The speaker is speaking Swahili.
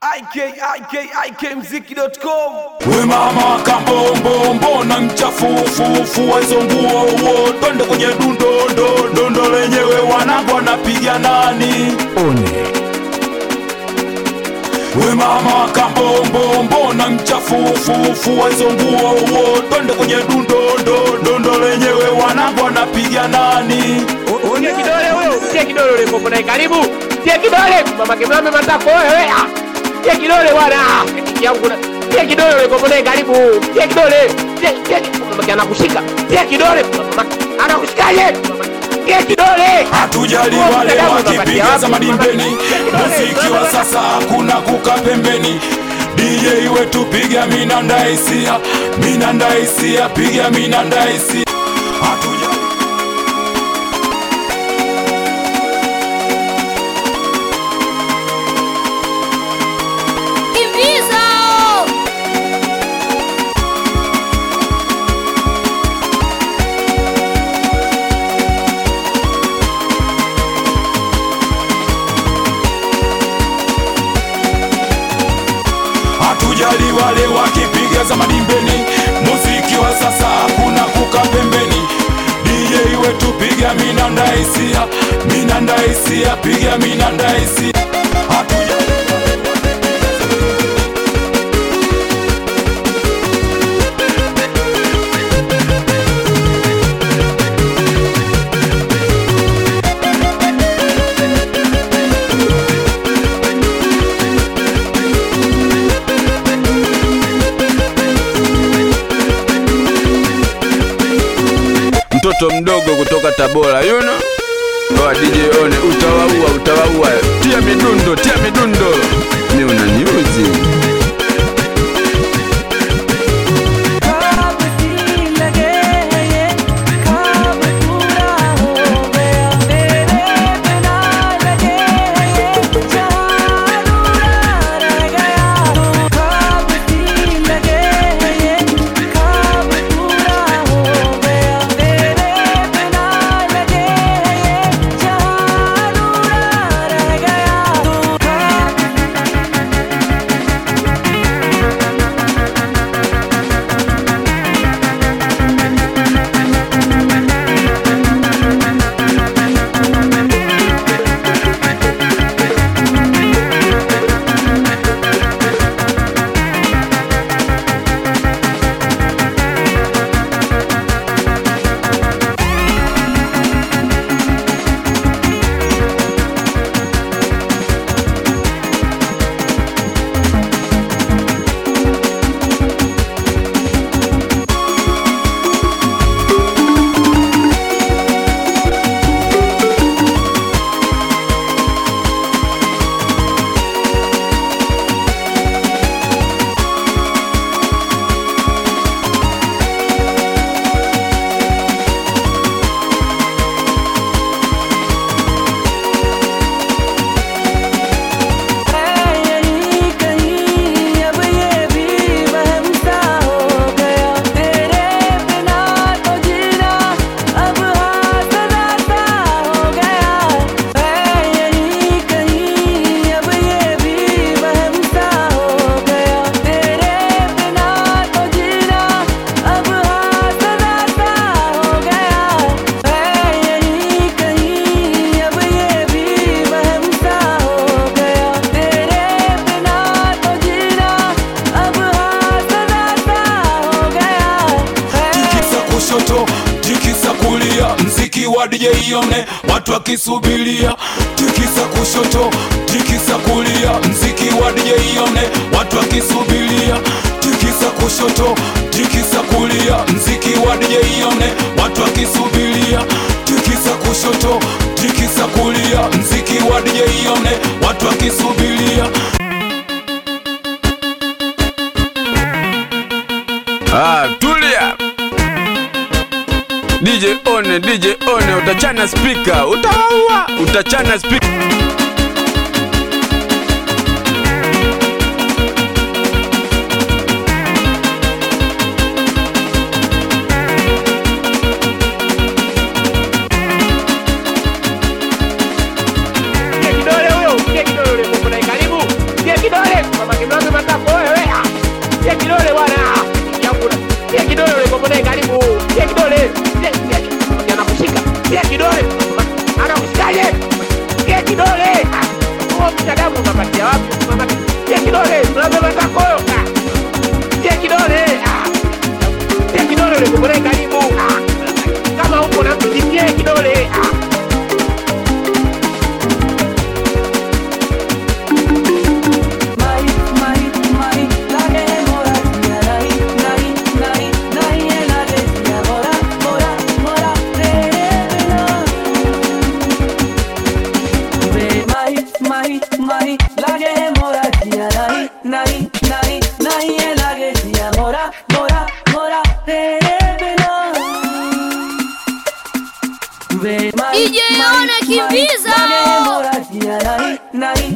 ikmziki.com. We mama kambombo mbona mchafufu hizo nguo twende kwenye dundo lenyewe wanangu wanapiga nani One. We mama kambombo mbona mchafufu hizo nguo twende kwenye dundo lenyewe wanangu wanapiga nani Tia kidole huyo, tia kidole ule kopo naye karibu. Tia kidole, mama kimame matako wewe. Tia kidole bwana. Kiki yangu na. Tia kidole ule kopo naye karibu. Tia kidole. Tia mama anakushika. Tia kidole, mama anakushikaje? Tia kidole. Hatujali wale wakipiga za madimbeni, muziki wa sasa hakuna kukaa pembeni. DJ wetu piga minandaisia, piga minandaisia. Hatujali Hatujali wale wakipiga za madimbeni, muziki wa sasa hakuna kukaa pembeni. DJ wetu piga minandaisia, piga minandaisia. Hatujali Mtoto mdogo kutoka Tabora, you know? Oa DJ One, utawaua. Tia midundo. Ni unaniuzi. tikisa kulia, mziki wa DJ One watu wakisubiria. Tikisa kushoto, tikisa kulia, mziki wa DJ One watu wakisubiria. Tikisa kushoto, tikisa kulia, mziki wa DJ One watu wakisubiria. Tikisa kushoto, tikisa kulia, mziki wa DJ One watu wakisubiria. Tulia. DJ One, utachana speaker, utachana speaker. Tia kidole huyo, tia kidole ule kopo naye karibu. Tia kidole. Unapatia wapi mama? Tia kidole, mlame matako. Tia kidole. Tia kidole ule kupone karibu. Kama uko na mtu tia kidole. DJ Ona kimbiza.